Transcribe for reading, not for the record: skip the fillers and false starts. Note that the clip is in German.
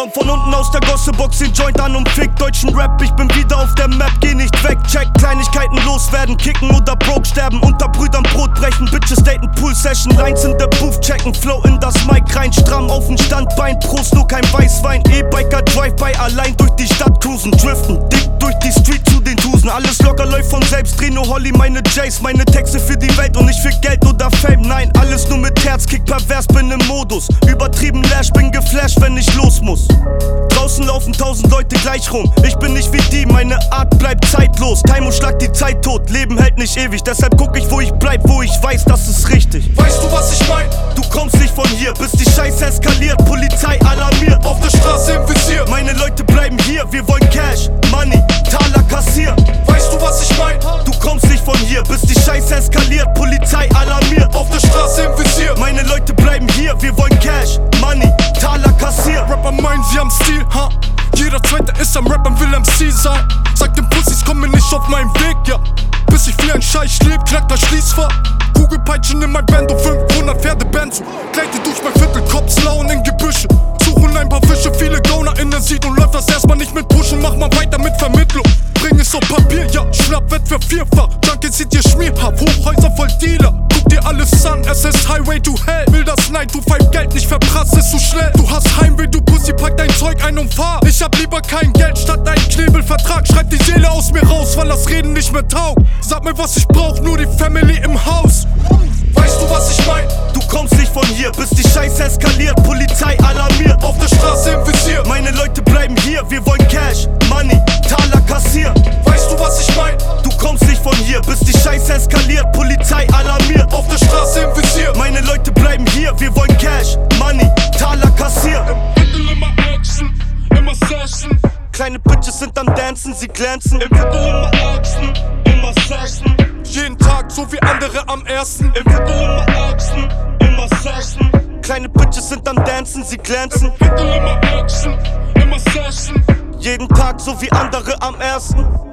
Komm von unten aus der Gosse, box den Joint an und fick deutschen Rap. Ich bin wieder auf der Map, geh nicht weg, check Kleinigkeiten loswerden, kicken oder broke sterben, unter Brüdern Brot brechen, Bitches daten, Pool Session, Lines in der Booth checken, Flow in das Mic rein, stramm auf den Standbein, Prost, nur kein Weißwein, E-Biker Drive-By, allein durch die Stadt cruisen, driften, dick durch die Street zu den Tusen, alles locker läuft von selbst, dreh nur Holly, meine Jays, meine Texte für die Welt und nicht für Geld oder Fame, nein, alles nur mit Herz, kick pervers, bin im Modus, übertrieben lash, bin geflasht, wenn ich los muss. Draußen laufen 1000 Leute gleich rum. Ich bin nicht wie die, meine Art bleibt zeitlos. Time und schlag die Zeit tot, Leben hält nicht ewig. Deshalb guck ich, wo ich bleib, wo ich weiß, das ist richtig. Weißt du, was ich mein? Du kommst nicht von hier, bis die Scheiße eskaliert. Polizei alarmiert, Auf der Straße im Visier. meine Leute bleiben hier. Wir wollen Cash, Money, Taler kassieren. Weißt du, was ich mein? Du kommst nicht von hier, bis die Scheiße eskaliert. Polizei alarmiert, Auf der Straße im Visier. meine Leute bleiben hier. Wir wollen Cash, Money, Taler kassieren. Rapper meinen, sie haben Stil, ha? Jeder Zweite ist am Rappen, will MC sein. Sag den Pussys, komm mir nicht auf meinen Weg, ja. Bis ich wie ein Scheich leb, knackt das Schließfach. Kugelpeitschen in mein Band und 500 Pferdebands. Gleite durch mein Viertel, Cops lauen in Gebüsche. Suchen ein paar Fische, viele Gauner in der Sied. Und läuft das erstmal nicht mit Pushen, mach mal weiter mit Vermittlung. Bring es auf Papier, ja, Schnappwett für vierfach. Junkie sieht dir schmierhaft, Hochhäuser voll Dealer. Guck dir alles an, es ist Highway to Hell. Will das 9-to-5 Geld nicht verprasst, ist zu schnell. Du hast Heimweh, du Pussy, pack dein Zeug ein und fahr. Ich hab lieber kein Geld statt einen Knebelvertrag. Schreib die Seele aus mir raus, weil das Reden nicht mehr taugt. Sag mir, was ich brauch, nur die Family im Haus. Weißt du, was ich mein? Du kommst nicht von hier, bis die Scheiße eskaliert. Polizei alarmiert, Auf der Straße im Visier. meine Leute bleiben hier. Wir wollen Cash, Money, Taler kassieren. Weißt du, was ich mein? Du kommst nicht von hier, bis die Scheiße eskaliert. Polizei alarmiert, Auf der Straße im Visier. meine Leute bleiben hier. Wir wollen Cash, Money, Taler kassieren. Viertel immer Action, immer Session. Kleine Bitches sind am Dancen, sie glänzen. Im Viertel immer Action, immer Session. Jeden Tag so wie andere am ersten. Im Viertel immer Action, immer Session. Kleine Bitches sind am Dancen, sie glänzen. Viertel immer Action, immer Session. Jeden Tag so wie andere am ersten.